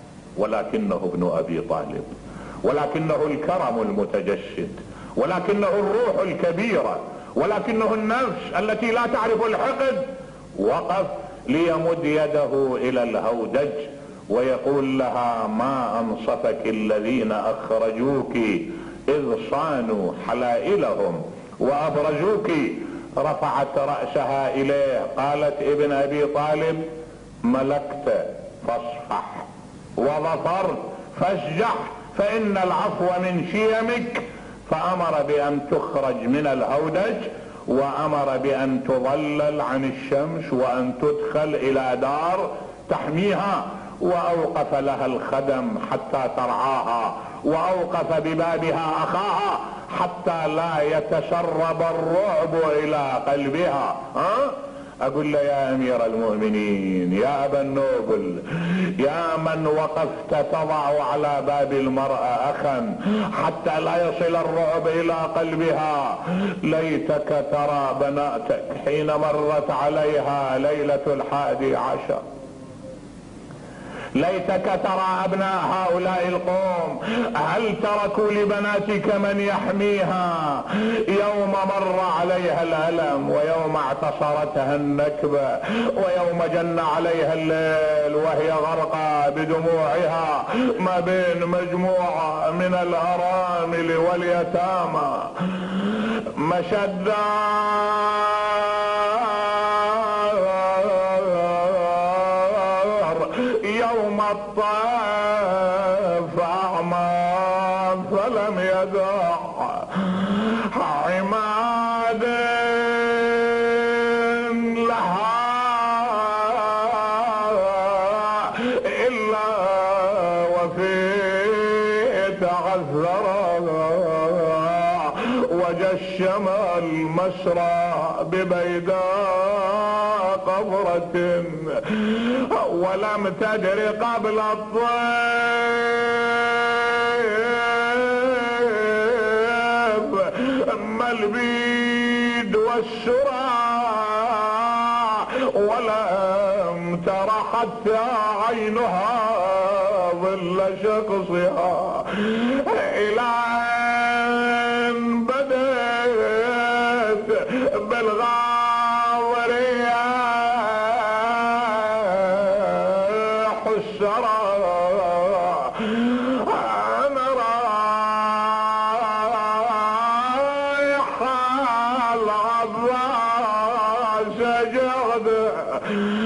ولكنه ابن ابي طالب، ولكنه الكرم المتجسد، ولكنه الروح الكبيرة، ولكنه النفس التي لا تعرف الحقد. وقف ليمد يده الى الهودج ويقول لها ما انصفك الذين اخرجوك اذ صانوا حلائلهم وابرزوك. رفعت رأسها اليه قالت ابن ابي طالب ملكت فاصفح، وظفرت فاسجح، فان العفو من شيمك. فامر بان تخرج من الهودج، وامر بان تظلل عن الشمس وان تدخل الى دار تحميها، واوقف لها الخدم حتى ترعاها، واوقف ببابها اخاها حتى لا يتسرب الرعب الى قلبها. اقول له يا امير المؤمنين، يا ابا النوبل، يا من وقفت تضع على باب المرأة اخا حتى لا يصل الرعب الى قلبها، ليتك ترى بناتك حين مرت عليها ليلة 11، ليتك ترى ابناء هؤلاء القوم هل تركوا لبناتك من يحميها يوم مر عليها الألم، ويوم اعتصرتها النكبة، ويوم جن عليها الليل وهي غرقى بدموعها ما بين مجموعة من الأرامل واليتامى. مشدّا يوم الطاف أعمى فلم يدع عماد لها إلا وفيه تعذر، وجشم المسرى ببيداء قبرة، ولم تدر قبل الطيب ما البيد والسراع، ولم تر حتى عينها ظل شخصها، إلى أن بدت بالغاورية السرى. أنا رايح العباس جغد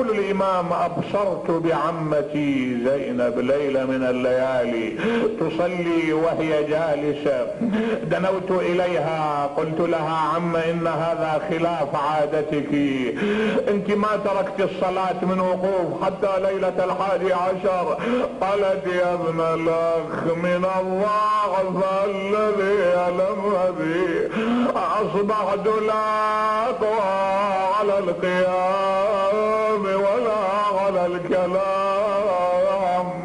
يقول الامام: ابصرت بعمتي زينب ليلة من الليالي تصلي وهي جالسة، دنوت اليها قلت لها: عم ان هذا خلاف عادتك، انت ما تركت الصلاة من وقوف حتى ليلة 11. قالت: يا ابن الاخ، من الله فالذي يعلم بي اصبحت لا اقوى على القيام ولا على الكلام.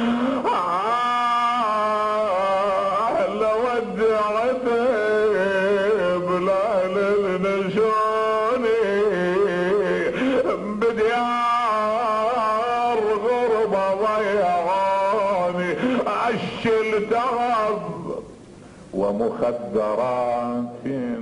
لو ودعتي بلال النشوني بديار غربة ضيعاني، اشل تعب ومخدرات